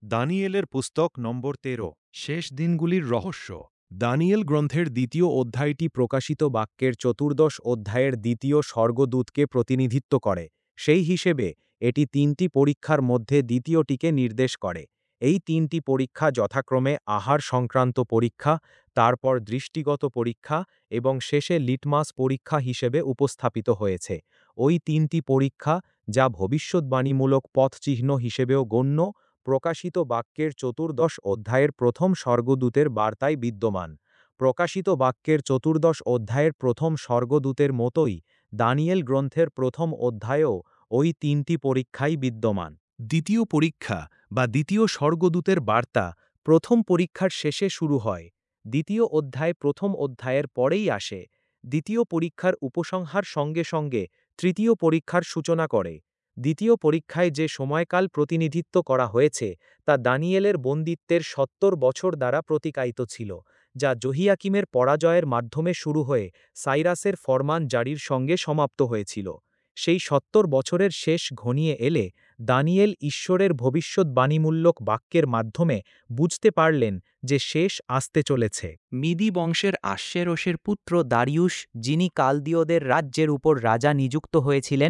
দানিয়েলের পুস্তক নম্বর ১৩ শেষ দিনগুলির রহস্য। দানিয়েল গ্রন্থের দ্বিতীয় অধ্যায়টি প্রকাশিত বাক্যের চতুর্দশ অধ্যায়ের দ্বিতীয় স্বর্গদূতকে প্রতিনিধিত্ব করে। সেই হিসেবে এটি তিনটি পরীক্ষার মধ্যে দ্বিতীয়টিকে নির্দেশ করে। এই তিনটি পরীক্ষা যথাক্রমে আহার সংক্রান্ত পরীক্ষা, তারপর দৃষ্টিগত পরীক্ষা এবং শেষে লিটমাস পরীক্ষা হিসেবে উপস্থাপিত হয়েছে। ওই তিনটি পরীক্ষা, যা ভবিষ্যদ্বাণীমূলক পথচিহ্ন হিসেবেও গণ্য, প্রকাশিত বাক্যের চতুর্দশ অধ্যায়ের প্রথম স্বর্গদূতের বার্তায় বিদ্যমান। প্রকাশিত বাক্যের চতুর্দশ অধ্যায়ের প্রথম স্বর্গদূতের মতোই দানিয়েল গ্রন্থের প্রথম অধ্যায়েও ওই তিনটি পরীক্ষাই বিদ্যমান। দ্বিতীয় পরীক্ষা বা দ্বিতীয় স্বর্গদূতের বার্তা প্রথম পরীক্ষার শেষে শুরু হয়। দ্বিতীয় অধ্যায় প্রথম অধ্যায়ের পরেই আসে। দ্বিতীয় পরীক্ষার উপসংহার সঙ্গে সঙ্গে তৃতীয় পরীক্ষার সূচনা করে। দ্বিতীয় পরীক্ষায় যে সময়কাল প্রতিনিধিত্ব করা হয়েছে তা দানিয়েলের বন্দিত্বের ৭০ বছর দ্বারা প্রতিকায়িত ছিল, যা জহিয়াকিমের পরাজয়ের মাধ্যমে শুরু হয়ে সাইরাসের ফরমান জারির সঙ্গে সমাপ্ত হয়েছিল। সেই ৭০ বছরের শেষ ঘনিয়ে এলে দানিয়েল ঈশ্বরের ভবিষ্যদ্বাণীমূলক বাক্যের মাধ্যমে বুঝতে পারলেন যে শেষ আসতে চলেছে। মিদি বংশের আশ্বেরোশের পুত্র দারিয়ুশ, যিনি কালদীয়দের রাজ্যের উপর রাজা নিযুক্ত হয়েছিলেন,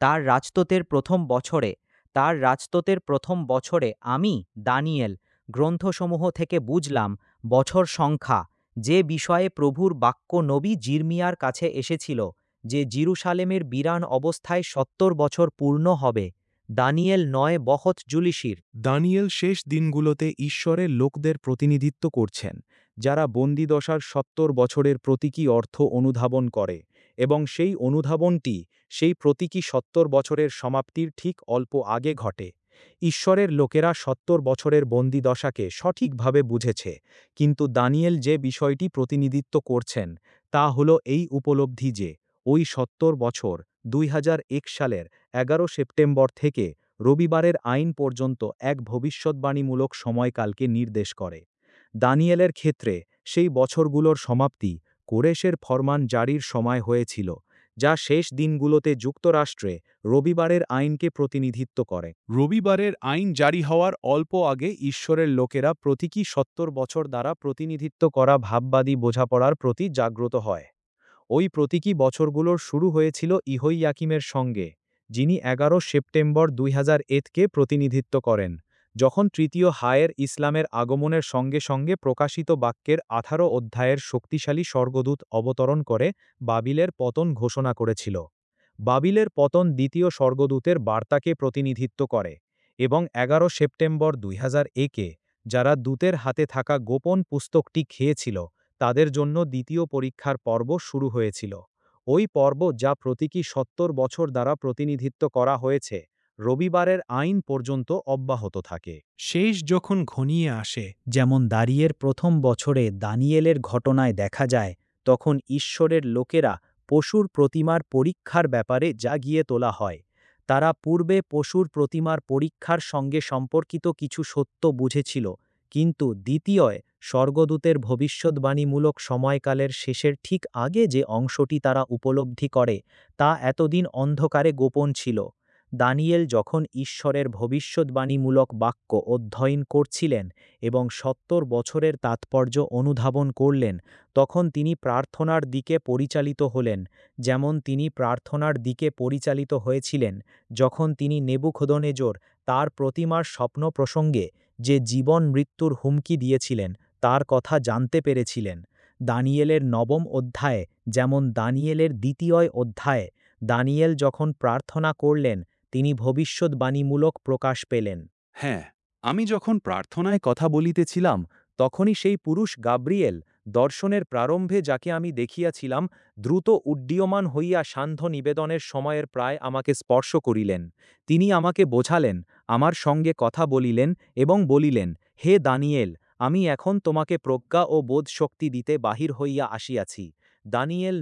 তার রাজত্বের প্রথম বছরে আমি দানিয়েল গ্রন্থসমূহ থেকে বুঝলাম বছর সংখ্যা, যে বিষয়ে প্রভুর বাক্য নবী জির্মিয়ার কাছে এসেছিল, যে জিরুসালেমের বিরান অবস্থায় ৭০ বছর পূর্ণ হবে। দানিয়েল ৯ বহত জুলিশির। দানিয়েল শেষ দিনগুলোতে ঈশ্বরের লোকদের প্রতিনিধিত্ব করছেন, যারা বন্দিদশার ৭০ বছরের প্রতীকী অর্থ অনুধাবন করে, এবং সেই অনুধাবনটি সেই প্রতীকী ৭০ বছরের সমাপ্তির ঠিক অল্প আগে ঘটে। ঈশ্বরের লোকেরা ৭০ বছরের বন্দিদশাকে সঠিকভাবে বুঝেছে, কিন্তু দানিয়েল যে বিষয়টি প্রতিনিধিত্ব করছেন তা হল এই উপলব্ধি যে ওই ৭০ বছর ২০০১ সালের ১১ সেপ্টেম্বর থেকে রবিবারের আইন পর্যন্ত এক ভবিষ্যদ্বাণীমূলক সময়কালকে নির্দেশ করে। দানিয়েলের ক্ষেত্রে সেই বছরগুলোর সমাপ্তি কোরেশের ফরমান জারির সময় হয়েছিল, যা শেষ দিনগুলোতে যুক্তরাষ্ট্রে রবিবারের আইনকে প্রতিনিধিত্ব করে। রবিবারের আইন জারি হওয়ার অল্প আগে ঈশ্বরের লোকেরা প্রতীকী ৭০ বছর দ্বারা প্রতিনিধিত্ব করা ভাববাদী বোঝাপড়ার প্রতি জাগ্রত হয়। ওই প্রতীকী বছরগুলোর শুরু হয়েছিল ইহোইয়াকিমের সঙ্গে, যিনি ১১ সেপ্টেম্বর ২০০১কে প্রতিনিধিত্ব করেন, যখন তৃতীয় হায়ের ইসলামের আগমনের সঙ্গে সঙ্গে প্রকাশিত বাক্যের ১৮ অধ্যায়ের শক্তিশালী স্বর্গদূত অবতরণ করে বাবিলের পতন ঘোষণা করেছিল। বাবিলের পতন দ্বিতীয় স্বর্গদূতের বার্তাকে প্রতিনিধিত্ব করে, এবং ১১ সেপ্টেম্বর ২০০১-এ যারা দূতের হাতে থাকা গোপন পুস্তকটি খেয়েছিল তাদের জন্য দ্বিতীয় পরীক্ষার পর্ব শুরু হয়েছিল। ওই পর্ব, যা প্রতীকী ৭০ বছর দ্বারা প্রতিনিধিত্ব করা হয়েছে, রবিবারের আইন পর্যন্ত অব্যাহত থাকে। শেষ যখন ঘনিয়ে আসে, যেমন দারিয়ের প্রথম বছরে দানিয়েলের ঘটনায় দেখা যায়, তখন ঈশ্বরের লোকেরা পশুর প্রতিমার পরীক্ষার ব্যাপারে জাগিয়ে তোলা হয়। তারা পূর্বে পশুর প্রতিমার পরীক্ষার সঙ্গে সম্পর্কিত কিছু সত্য বুঝেছিল, কিন্তু দ্বিতীয় স্বর্গদূতের ভবিষ্যদ্বাণীমূলক সময়কালের শেষের ঠিক আগে যে অংশটি তারা উপলব্ধি করে তা এতদিন অন্ধকারে গোপন ছিল। দানিয়েল যখন ঈশ্বরের ভবিষ্যদ্বাণীমূলক বাক্য অধ্যয়ন করছিলেন এবং ৭০ বছরের তাৎপর্য অনুধাবন করলেন, তখন তিনি প্রার্থনার দিকে পরিচালিত হলেন, যেমন তিনি প্রার্থনার দিকে পরিচালিত হয়েছিলেন যখন তিনি নেবুখদনেজর তার প্রতিমার স্বপ্ন প্রসঙ্গে যে জীবন মৃত্যুর হুমকি দিয়েছিলেন তার কথা জানতে পেরেছিলেন। দানিয়েলের ৯ম অধ্যায়ে, যেমন দানিয়েলের দ্বিতীয় অধ্যায়ে, দানিয়েল যখন প্রার্থনা করলেন তিনি ভবিষ্যদ্বাণীমূলক প্রকাশ পেলেন। হ্যাঁ, আমি যখন প্রার্থনায় কথা বলিতেছিলাম, তখনই সেই পুরুষ গাব্রিয়েল দর্শনের প্রারম্ভে, যাকে আমি দেখিয়াছিলাম, দ্রুত উড্ডীয়মান হইয়া সান্ধ্য নিবেদনের সময়ের প্রায় আমাকে স্পর্শ করিলেন। তিনি আমাকে বোঝালেন, আমার সঙ্গে কথা বলিলেন এবং বলিলেন, হে দানিয়েল, আমি এখন তোমাকে প্রজ্ঞা ও বোধ শক্তি দিতে বাহির হইয়া আসিয়াছি। দানিয়েল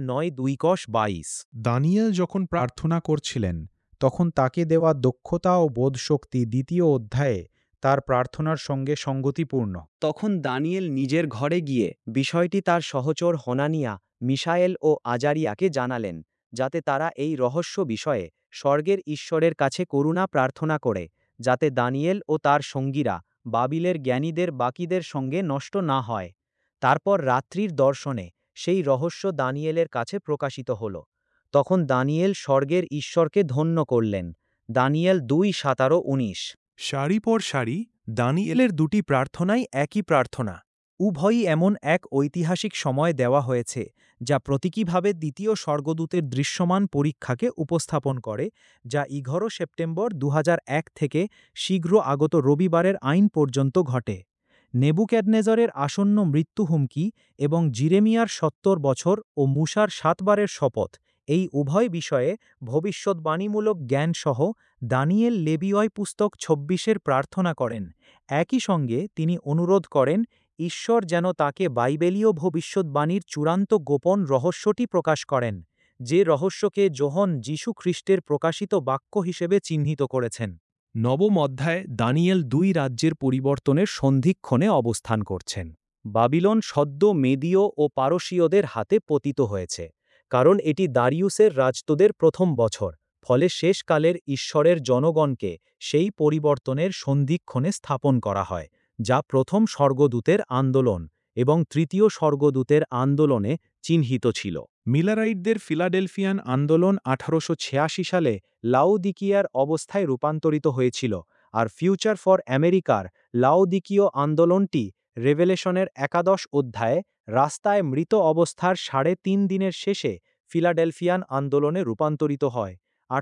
৯:২-২২। দানিয়েল যখন প্রার্থনা করছিলেন, তখন তাকে দেওয়া দক্ষতা ও বোধশক্তি দ্বিতীয় অধ্যায়ে তার প্রার্থনার সঙ্গে সঙ্গতিপূর্ণ। তখন দানিয়েল নিজের ঘরে গিয়ে বিষয়টি তার সহচর হনানিয়া, মিশায়েল ও আজারিয়াকে জানালেন, যাতে তারা এই রহস্য বিষয়ে স্বর্গের ঈশ্বরের কাছে করুণা প্রার্থনা করে, যাতে দানিয়েল ও তার সঙ্গীরা বাবিলের জ্ঞানীদের বাকিদের সঙ্গে নষ্ট না হয়। তারপর রাত্রির দর্শনে সেই রহস্য দানিয়েলের কাছে প্রকাশিত হল। তখন দানিয়েল স্বর্গের ঈশ্বরকে ধন্য করলেন। দানিয়েল 2:17-19। সারি পর সারি, দানিয়েলের দুটি প্রার্থনাই একই প্রার্থনা। উভয়ই এমন এক ঐতিহাসিক সময় দেওয়া হয়েছে যা প্রতীকীভাবে দ্বিতীয় স্বর্গদূতের দৃশ্যমান পরীক্ষাকে উপস্থাপন করে, যা 11 সেপ্টেম্বর 2001 থেকে শীঘ্র আগত রবিবারের আইন পর্যন্ত ঘটে। নেবুক্যাডনেজরের আসন্ন মৃত্যু হুমকি এবং জিরেমিয়ার 70 বছর ও মুসার 7 বারের শপথ, এই উভয় বিষয়ে ভবিষ্যদ্বাণীমূলক জ্ঞানসহ দানিয়েল লেবীয় পুস্তক 26-এর প্রার্থনা করেন। একই সঙ্গে তিনি অনুরোধ করেন ঈশ্বর যেন তাকে বাইবেলীয় ভবিষ্যদ্বাণীর চূড়ান্ত গোপন রহস্যটি প্রকাশ করেন, যে রহস্যকে যোহন যীশু খ্রিস্টের প্রকাশিত বাক্য হিসেবে চিহ্নিত করেছেন। নবম অধ্যায়ে দানিয়েল 2 রাজ্যের পরিবর্তনের সন্ধিক্ষণে অবস্থান করছেন। বাবিলন সদ্য মেদীয় ও পারসীয়দের হাতে পতিত হয়েছে, কারণ এটি দারিয়ুসের রাজত্বের প্রথম বছর। ফলে শেষকালের ঈশ্বরের জনগণকে সেই পরিবর্তনের সন্ধিক্ষণে স্থাপন করা হয়, যা প্রথম স্বর্গদূতের আন্দোলন এবং তৃতীয় স্বর্গদূতের আন্দোলনে চিহ্নিত ছিল। মিলারাইটদের ফিলাডেলফিয়ান আন্দোলন 1886 সালে লাউদিকিয়ার অবস্থায় রূপান্তরিত হয়েছিল, আর ফিউচার ফর আমেরিকার লাউদিকীয় আন্দোলনটি রেভেলেশনের 11 অধ্যায়ে রাস্তায় মৃত অবস্থার 3.5 দিনের শেষে ফিলাডেলফিয়ান আন্দোলনে রূপান্তরিত হয়।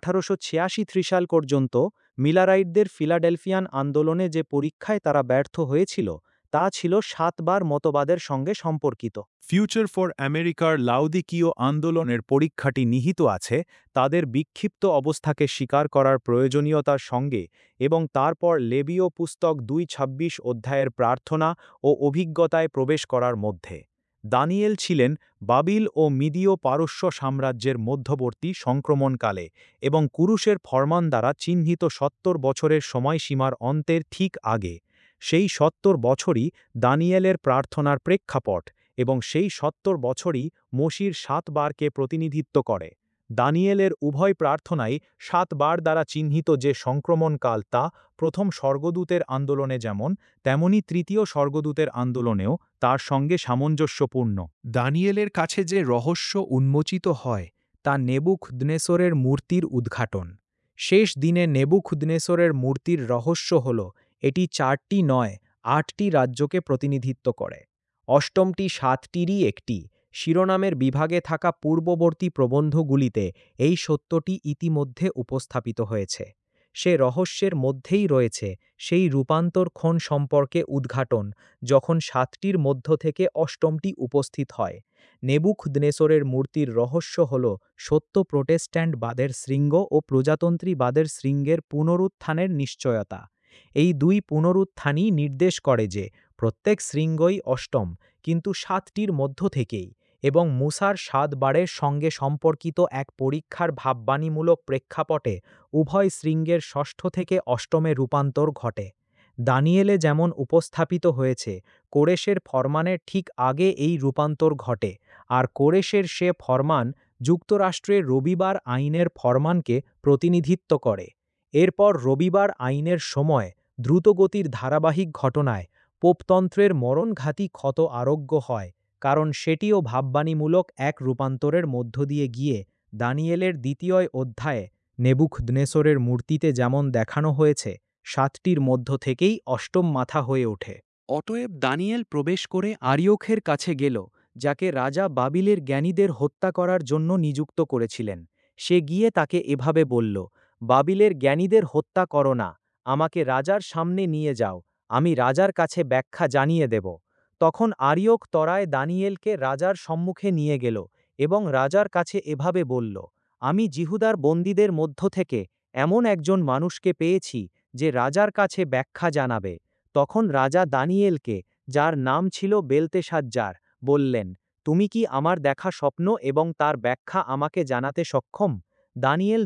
1886 সাল পর্যন্ত মিলারাইটদের ফিলাডেলফিয়ান আন্দোলনে যে পরীক্ষায় তারা ব্যর্থ হয়েছিল তা ছিল 7 বার মতবাদের সঙ্গে সম্পর্কিত। ফিউচার ফর আমেরিকার লাউদিকীয় আন্দোলনের পরীক্ষাটি নিহিত আছে তাদের বিক্ষিপ্ত অবস্থাকে স্বীকার করার প্রয়োজনীয়তার সঙ্গে এবং তারপর লেবীয় পুস্তক 2:26 অধ্যায়ের প্রার্থনা ও অভিজ্ঞতায় প্রবেশ করার মধ্যে। দানিয়েল ছিলেন বাবিল ও মিদীয় পারস্য সাম্রাজ্যের মধ্যবর্তী সংক্রমণকালে এবং কুরুশের ফরমান দ্বারা চিহ্নিত 70 বছরের সময়সীমার অন্তের ঠিক আগে। সেই 70 বছরই দানিয়েলের প্রার্থনার প্রেক্ষাপট এবং সেই 70 বছরই মসির 7 বারকে প্রতিনিধিত্ব করে। দানিয়েলের উভয় প্রার্থনাই 7 বার দ্বারা চিহ্নিত যে সংক্রমণকাল তা প্রথম স্বর্গদূতের আন্দোলনে যেমন, তেমনি তৃতীয় স্বর্গদূতের আন্দোলনেও তার সঙ্গে সামঞ্জস্যপূর্ণ। দানিয়েলের কাছে যে রহস্য উন্মোচিত হয় তা নেবুখদ্নেসরের মূর্তির উদ্ঘাটন। শেষ দিনে নেবুখদ্নেসরের মূর্তির রহস্য হল এটি 4টি নয় 8টি রাজ্যকে প্রতিনিধিত্ব করে। অষ্টমটি 7টিরই একটি। শিরোনামের বিভাগে থাকা পূর্ববর্তী প্রবন্ধগুলিতে এই সত্যটি ইতিমধ্যে উপস্থাপিত হয়েছে। সে রহস্যের মধ্যেই রয়েছে সেই রূপান্তরক্ষণ সম্পর্কে উদ্ঘাটন, যখন 7টির মধ্য থেকে অষ্টমটি উপস্থিত হয়। নেবুখদ্নেসরের মূর্তির রহস্য হল সত্য প্রোটেস্ট্যান্টবাদের শৃঙ্গ ও প্রজাতন্ত্রীবাদের শৃঙ্গের পুনরুত্থানের নিশ্চয়তা। এই দুই পুনরুত্থানই নির্দেশ করে যে প্রত্যেক শৃঙ্গই অষ্টম, কিন্তু 7টির মধ্য থেকেই, এবং মুসার 7 বারের সঙ্গে সম্পর্কিত এক পরীক্ষার ভাববাণীমূলক প্রেক্ষাপটে উভয় শৃঙ্গের ষষ্ঠ থেকে অষ্টমে রূপান্তর ঘটে। দানিয়েলে যেমন উপস্থাপিত হয়েছে, কোরেশের ফরমানের ঠিক আগে এই রূপান্তর ঘটে, আর কোরেশের সে ফরমান যুক্তরাষ্ট্রের রবিবার আইনের ফরমানকে প্রতিনিধিত্ব করে। এরপর রবিবার আইনের সময় দ্রুতগতির ধারাবাহিক ঘটনায় পোপতন্ত্রের মরণঘাতী ক্ষত আরোগ্য হয়, কারণ সেটিও ভাববাণীমূলক এক রূপান্তরের মধ্য দিয়ে গিয়ে দানিয়েলের 2য় অধ্যায়ে নেবুখদ্নেসরের মূর্তিতে যেমন দেখানো হয়েছে 7টির মধ্য থেকেই অষ্টম মাথা হয়ে ওঠে। অতএব দানিয়েল প্রবেশ করে আরিয়োখের কাছে গেল, যাকে রাজা বাবিলের জ্ঞানীদের হত্যা করার জন্য নিযুক্ত করেছিলেন। সে গিয়ে তাকে এভাবে বলল, বাবিলের জ্ঞানীদের হত্যা করো না, আমাকে রাজার সামনে নিয়ে যাও, আমি রাজার কাছে ব্যাখ্যা জানিয়ে দেব। তখন আরিয়োক তরায় দানিয়েলকে রাজার সম্মুখে নিয়ে গেল এবং রাজার কাছে এভাবে বলল, আমি জিহুদার বন্দীদের মধ্য থেকে এমন একজন মানুষকে পেয়েছি যে রাজার কাছে ব্যাখ্যা জানাবে। তখন রাজা দানিয়েলকে, যার নাম ছিল বেলতেশাজ্জার, বললেন, তুমি কি আমার দেখা স্বপ্ন এবং তার ব্যাখ্যা আমাকে জানাতে সক্ষম? দানিয়েল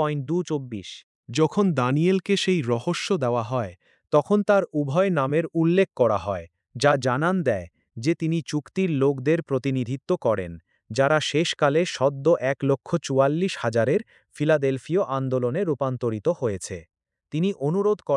2:24। যখন দানিয়েলকে সেই রহস্য দেওয়া হয় তখন তার উভয় নামের উল্লেখ করা হয়, যা জানান দেয় যে তিনি চুক্তির লোকদের প্রতিনিধিত্ব করেন, যারা শেষকালে সদ্য 1,44,000-এর ফিলাডেলফীয় আন্দোলনে রূপান্তরিত হয়েছে। তিনি অনুরোধ করেন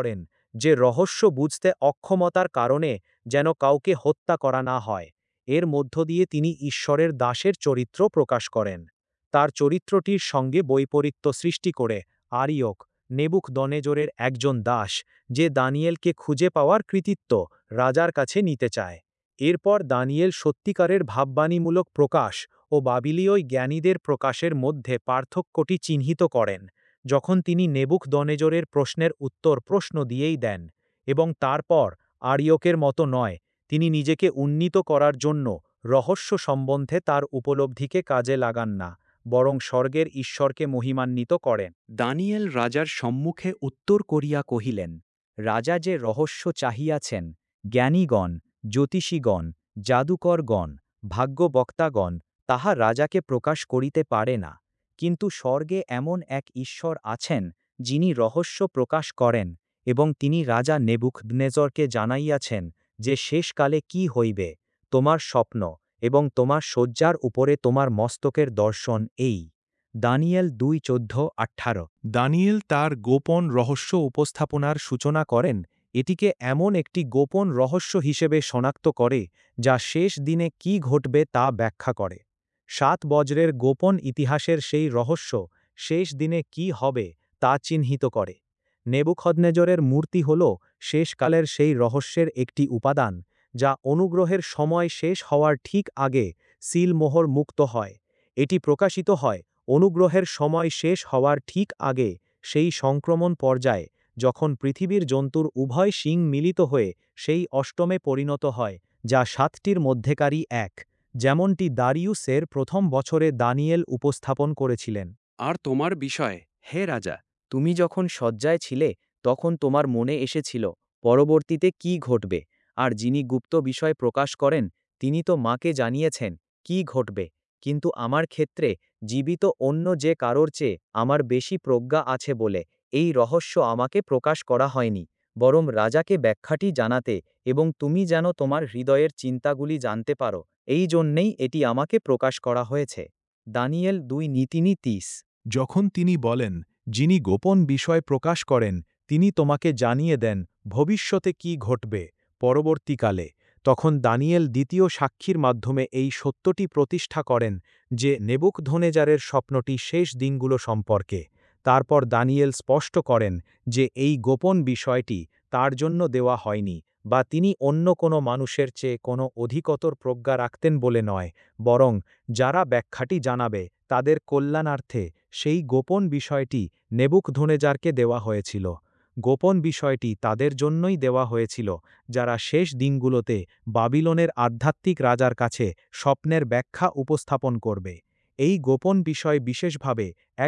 যে রহস্য বুঝতে অক্ষমতার কারণে যেন কাউকে হত্যা করা না হয়। এর মধ্য দিয়ে তিনি ঈশ্বরের দাসের চরিত্র প্রকাশ করেন। তার চরিত্রটির সঙ্গে বৈপরীত্য সৃষ্টি করে আরিয়ক, নেবুকদনেজরের একজন দাস, যে দানিয়েলকে খুঁজে পাওয়ার কৃতিত্ব রাজার কাছে নিতে চায়। এরপর দানিয়েল সত্যিকারের ভাববাণীমূলক প্রকাশ ও বাবিলীয় জ্ঞানীদের প্রকাশের মধ্যে পার্থক্যটি চিহ্নিত করেন, যখন তিনি নেবুকদনেজরের প্রশ্নের উত্তর প্রশ্ন দিয়েই দেন, এবং তারপর আরিয়কের মতো নয়, তিনি নিজেকে উন্নীত করার জন্য রহস্য সম্বন্ধে তার উপলব্ধিকে কাজে লাগান না, বরং স্বর্গের ঈশ্বরকে মহিমান্বিত করেন। দানিয়েল রাজার সম্মুখে উত্তর করিয়া কহিলেন, রাজা যে রহস্য চাহিয়াছেন, জ্ঞানীগণ, জ্যোতিষীগণ, জাদুকরগণ, ভাগ্যবক্তাগণ তাহা রাজাকে প্রকাশ করিতে পারে না, কিন্তু স্বর্গে এমন এক ঈশ্বর আছেন যিনি রহস্য প্রকাশ করেন, এবং তিনি রাজা নেবুকদনেজরকে জানাইয়াছেন যে শেষকালে কি হইবে। তোমার স্বপ্ন এবং তোমার শয্যার উপরে তোমার মস্তকের দর্শন এই। দানিয়েল 2:14-18। দানিয়েল তার গোপন রহস্য উপস্থাপনার সূচনা করেন, এটিকে এমন একটি গোপন রহস্য হিসেবে শনাক্ত করে যা শেষ দিনে কি ঘটবে তা ব্যাখ্যা করে। 7 বজ্রের গোপন ইতিহাসের সেই রহস্য শেষ দিনে কি হবে তা চিহ্নিত করে। নেবুকদনেজরের মূর্তি হল শেষকালের সেই রহস্যের একটি উপাদান, যা অনুগ্রহের সময় শেষ হওয়ার ঠিক আগে সিলমোহর মুক্ত হয়। এটি প্রকাশিত হয় অনুগ্রহের সময় শেষ হওয়ার ঠিক আগে, সেই সংক্রমণ পর্যায়ে যখন পৃথিবীর জন্তুর উভয় শিং মিলিত হয়ে সেই অষ্টমে পরিণত হয়, যা 7টির মধ্যেকারই এক, যেমনটি দারিয়ুসের প্রথম বছরে দানিয়েল উপস্থাপন করেছিলেন। আর তোমার বিষয়, হে রাজা, তুমি যখন শয্যায় ছিলে তখন তোমার মনে এসেছিল পরবর্তীতে কি ঘটবে, আর যিনি গুপ্ত বিষয় প্রকাশ করেন তিনি তো মাকে জানিয়েছেন কি ঘটবে, কিন্তু আমার ক্ষেত্রে জীবিত অন্য যে কারোর চেয়ে আমার বেশি প্রজ্ঞা আছে বলে এই রহস্য আমাকে প্রকাশ করা হয়নি, বরং রাজাকে ব্যাখ্যাটি জানাতে এবং তুমি যেন তোমার হৃদয়ের চিন্তাগুলি জানতে পারো, এই জন্যেই এটি আমাকে প্রকাশ করা হয়েছে। দানিয়েল 2:29। যখন তিনি বলেন, যিনি গোপন বিষয় প্রকাশ করেন তিনি তোমাকে জানিয়ে দেন ভবিষ্যতে কি ঘটবে পরবর্তীকালে, তখন দানিয়েল দ্বিতীয় সাক্ষীর মাধ্যমে এই সত্যটি প্রতিষ্ঠা করেন যে নেবুকদনেজারের স্বপ্নটি শেষ দিনগুলো সম্পর্কে। তারপর দানিয়েল স্পষ্ট করেন যে এই গোপন বিষয়টি তার জন্য দেওয়া হয়নি, বা তিনি অন্য কোনো মানুষের চেয়ে কোনো অধিকতর প্রজ্ঞা রাখতেন বলে নয়, বরং যারা ব্যাখ্যাটি জানাবে তাদের কল্যাণার্থে সেই গোপন বিষয়টি নেবুকদনেজারকে দেওয়া হয়েছিল। গোপন বিষয়টি তাদের জন্যই দেওয়া হয়েছিল যারা শেষ দিনগুলোতে বাবিলনের আধ্যাত্মিক রাজার কাছে স্বপ্নের ব্যাখ্যা উপস্থাপন করবে। এই গোপন বিষয় বিশেষভাবে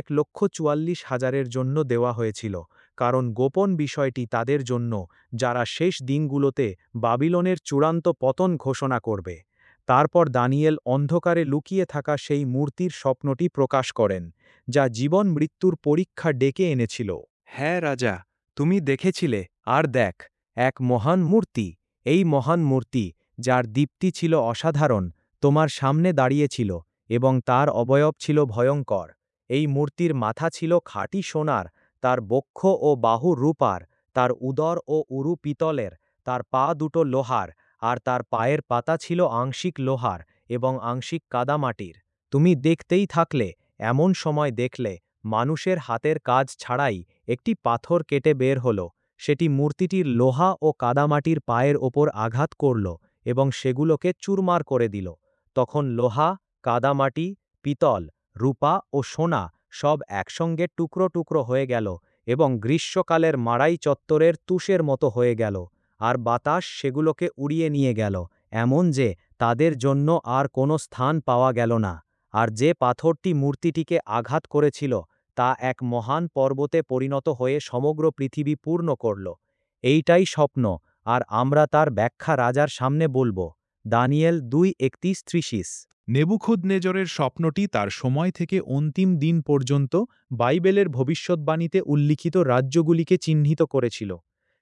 1,44,000-এর জন্য দেওয়া হয়েছিল, কারণ গোপন বিষয়টি তাদের জন্য যারা শেষ দিনগুলোতে বাবিলনের চূড়ান্ত পতন ঘোষণা করবে। তারপর দানিয়েল অন্ধকারে লুকিয়ে থাকা সেই মূর্তির স্বপ্নটি প্রকাশ করেন, যা জীবন মৃত্যুর পরীক্ষা ডেকে এনেছিল। হ্যাঁ রাজা, তুমি দেখেছিলে, আর দেখ, এক মহান মূর্তি, এই মহান মূর্তি, যার দীপ্তি ছিল অসাধারণ, তোমার সামনে দাঁড়িয়েছিল, এবং তার অবয়ব ছিল ভয়ঙ্কর। এই মূর্তির মাথা ছিল খাঁটি সোনার, তার বক্ষ ও বাহু রূপার, তার উদর ও উরু পিতলের, তার পা দুটো লোহার, আর তার পায়ের পাতা ছিল আংশিক লোহার এবং আংশিক কাদামাটির। তুমি দেখতেই থাকলে, এমন সময় দেখলে মানুষের হাতের কাজ ছাড়াই একটি পাথর কেটে বের হল, সেটি মূর্তিটির লোহা ও কাদামাটির পায়ের ওপর আঘাত করল এবং সেগুলোকে চুরমার করে দিল। তখন লোহা, কাদামাটি, পিতল, রূপা ও সোনা সব একসঙ্গে টুকরো টুকরো হয়ে গেল এবং গ্রীষ্মকালের মাড়াই চত্বরের তুষের মতো হয়ে গেল, আর বাতাস সেগুলোকে উড়িয়ে নিয়ে গেল, এমন যে তাদের জন্য আর কোনো স্থান পাওয়া গেল না। আর যে পাথরটি মূর্তিটিকে আঘাত করেছিল তা এক মহান পর্বতে পরিণত হয়ে সমগ্র পৃথিবী পূর্ণ করল। এইটাই স্বপ্ন, আর আমরা তার ব্যাখ্যা রাজার সামনে বলব। দানিয়েল 2:31-30। নেবুকদনেজরের স্বপ্নটি তার সময় থেকে অন্তিম দিন পর্যন্ত বাইবেলের ভবিষ্যদ্বাণীতে উল্লিখিত রাজ্যগুলিকে চিহ্নিত করেছিল।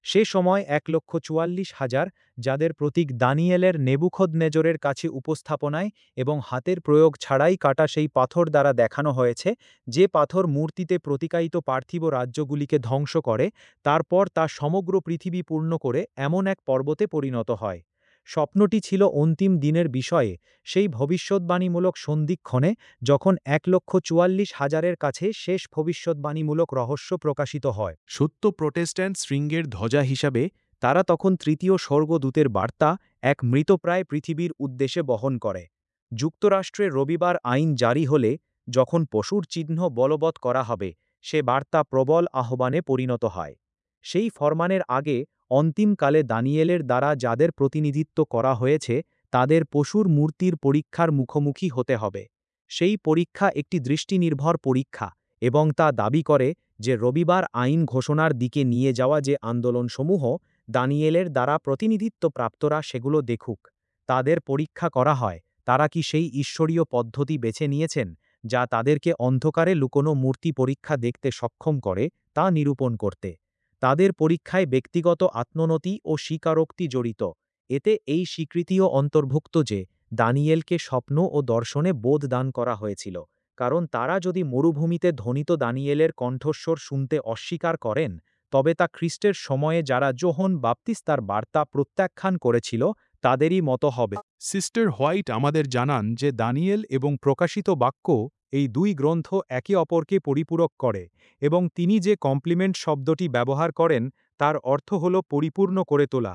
সে সময় 1,44,000 যাদের প্রতীক দানিয়েলের নেবুখদনেজরের কাছে উপস্থাপনায় এবং হাতের প্রয়োগ ছাড়াই কাটা সেই পাথর দ্বারা দেখানো হয়েছে, যে পাথর মূর্তিতে প্রতিকায়িত পার্থিব রাজ্যগুলিকে ধ্বংস করে, তারপর তা সমগ্র পৃথিবী পূর্ণ করে এমন এক পর্বতে পরিণত হয়। স্বপ্নটি ছিল অন্তিম দিনের বিষয়ে, সেই ভবিষ্যদ্বাণীমূলক সন্ধিক্ষণে যখন 1,44,000-এর কাছে শেষ ভবিষ্যদ্বাণীমূলক রহস্য প্রকাশিত হয়। সত্য প্রোটেস্ট্যান্ট শৃঙ্গের ধ্বজা হিসাবে তারা তখন তৃতীয় স্বর্গদূতের বার্তা এক মৃতপ্রায় পৃথিবীর উদ্দেশ্যে বহন করে। যুক্তরাষ্ট্রে রবিবার আইন জারি হলে যখন পশুর চিহ্ন বলবৎ করা হবে, সে বার্তা প্রবল আহ্বানে পরিণত হয়। সেই ফরমানের আগে অন্তিমকালে দানিয়েলের দ্বারা যাদের প্রতিনিধিত্ব করা হয়েছে তাদের পশুর মূর্তির পরীক্ষার মুখোমুখি হতে হবে। সেই পরীক্ষা একটি দৃষ্টিনির্ভর পরীক্ষা এবং তা দাবি করে যে রবিবার আইন ঘোষণার দিকে নিয়ে যাওয়া যে আন্দোলনসমূহ দানিয়েলের দ্বারা প্রতিনিধিত্বপ্রাপ্তরা সেগুলো দেখুক। তাদের পরীক্ষা করা হয় তারা কি সেই ঈশ্বরীয় পদ্ধতি বেছে নিয়েছেন যা তাদেরকে অন্ধকারে লুকোনো মূর্তি পরীক্ষা দেখতে সক্ষম করে তা নিরূপণ করতে। তাদের পরীক্ষায় ব্যক্তিগত আত্মোন্নতি ও স্বীকারোক্তি জড়িত। এতে এই স্বীকৃতিও অন্তর্ভুক্ত যে দানিয়েলকে স্বপ্ন ও দর্শনে বোধ দান করা হয়েছিল, কারণ তারা যদি মরুভূমিতে ধ্বনিত দানিয়েলের কণ্ঠস্বর শুনতে অস্বীকার করেন, তবে তা খ্রিস্টের সময়ে যারা যোহন বাপ্তিস্তার বার্তা প্রত্যাখ্যান করেছিল তাদেরই মতো হবে। সিস্টার হোয়াইট আমাদের জানান যে দানিয়েল এবং প্রকাশিত বাক্য এই দুই গ্রন্থ একে অপরকে পরিপূরক করে এবং তিনি যে কমপ্লিমেন্ট শব্দটি ব্যবহার করেন তার অর্থ হল পরিপূর্ণ করে তোলা।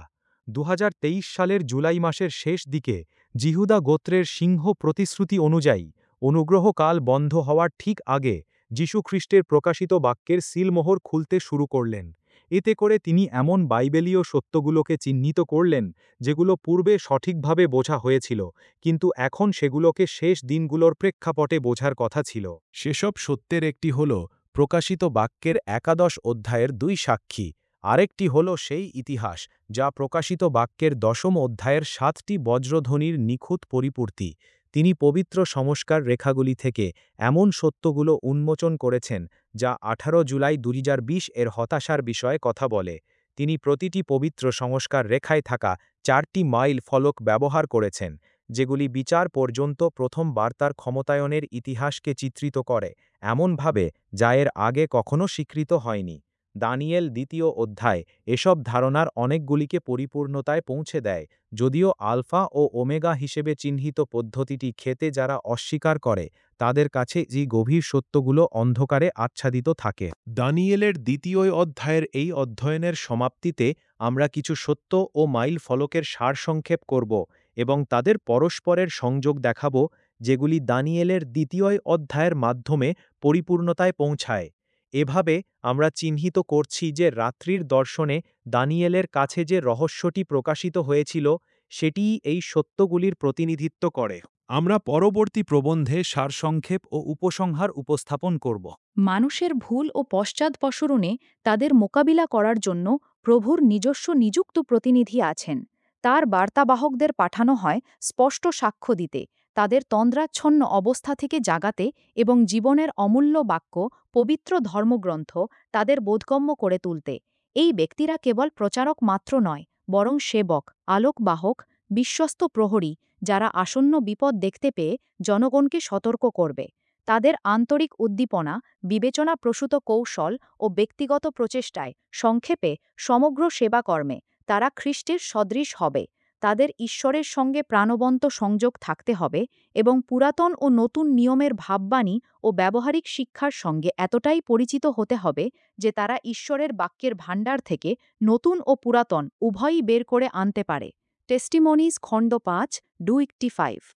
2023 সালের জুলাই মাসের শেষ দিকে জিহুদা গোত্রের সিংহ প্রতিশ্রুতি অনুযায়ী অনুগ্রহকাল বন্ধ হওয়ার ঠিক আগে যীশুখ্রিস্টের প্রকাশিত বাক্যের সিলমোহর খুলতে শুরু করলেন। এতে করে তিনি এমন বাইবেলীয় সত্যগুলোকে চিহ্নিত করলেন যেগুলো পূর্বে সঠিকভাবে বোঝা হয়েছিল, কিন্তু এখন সেগুলোকে শেষ দিনগুলোর প্রেক্ষাপটে বোঝার কথা ছিল। সেসব সত্যের একটি হল প্রকাশিত বাক্যের 11 অধ্যায়ের 2 সাক্ষী, আরেকটি হল সেই ইতিহাস যা প্রকাশিত বাক্যের 10 অধ্যায়ের 7টি বজ্রধ্বনির নিখুঁত পরিপূর্তি। তিনি পবিত্র সংস্কার রেখাগুলি থেকে এমন সত্যগুলো উন্মোচন করেছেন যা 18 জুলাই 2020 এর হতাশার বিষয়ে কথা বলে। তিনি প্রতিটি পবিত্র সংস্কার রেখায় থাকা 4টি মাইল ফলক ব্যবহার করেছেন, যেগুলি বিচার পর্যন্ত প্রথম বার্তার ক্ষমতায়নের ইতিহাসকে চিত্রিত করে এমনভাবে যা এর আগে কখনো স্বীকৃত হয়নি। দানিয়েল 2য় অধ্যায় এসব ধারণার অনেকগুলিকে পরিপূর্ণতায় পৌঁছে দেয়, যদিও আলফা ও ওমেগা হিসেবে চিহ্নিত পদ্ধতিটি খেতে যারা অস্বীকার করে তাদের কাছে এই গভীর সত্যগুলো অন্ধকারে আচ্ছাদিত থাকে। দানিয়েলের 2য় অধ্যায়ের এই অধ্যয়নের সমাপ্তিতে আমরা কিছু সত্য ও মাইল ফলকের সারসংক্ষেপ করব এবং তাদের পরস্পরের সংযোগ দেখাব, যেগুলি দানিয়েলের 2য় অধ্যায়ের মাধ্যমে পরিপূর্ণতায় পৌঁছায়। এভাবে আমরা চিহ্নিত করছি যে রাত্রির দর্শনে দানিয়েলের কাছে যে রহস্যটি প্রকাশিত হয়েছিল সেটিই এই সত্যগুলির প্রতিনিধিত্ব করে। আমরা পরবর্তী প্রবন্ধে সারসংক্ষেপ ও উপসংহার উপস্থাপন করব। মানুষের ভুল ও পশ্চাদপসরণে তাদের মোকাবিলা করার জন্য প্রভুর নিজস্ব নিযুক্ত প্রতিনিধি আছেন। তার বার্তাবাহকদের পাঠানো হয় স্পষ্ট সাক্ষ্য দিতে, তাদের তন্দ্রাচ্ছন্ন অবস্থা থেকে জাগাতে এবং জীবনের অমূল্য বাক্য, পবিত্র ধর্মগ্রন্থ তাদের বোধগম্য করে তুলতে। এই ব্যক্তিরা কেবল প্রচারক মাত্র নয়, বরং সেবক, আলোকবাহক, বিশ্বস্ত প্রহরী, যারা আসন্ন বিপদ দেখতে পেয়ে জনগণকে সতর্ক করবে। তাদের আন্তরিক উদ্দীপনা, বিবেচনাপ্রসূত কৌশল ও ব্যক্তিগত প্রচেষ্টায়, সংক্ষেপে সমগ্র সেবাকর্মে তারা খ্রিস্টের সদৃশ হবে। তাদের ঈশ্বরের সঙ্গে প্রাণবন্ত সংযোগ থাকতে হবে এবং পুরাতন ও নতুন নিয়মের ভাববাণী ও ব্যবহারিক শিক্ষার সঙ্গে এতটাই পরিচিত হতে হবে যে তারা ঈশ্বরের বাক্যের ভাণ্ডার থেকে নতুন ও পুরাতন উভয়ই বের করে আনতে পারে। টেস্টিমনিজ খণ্ড 5, 2-5।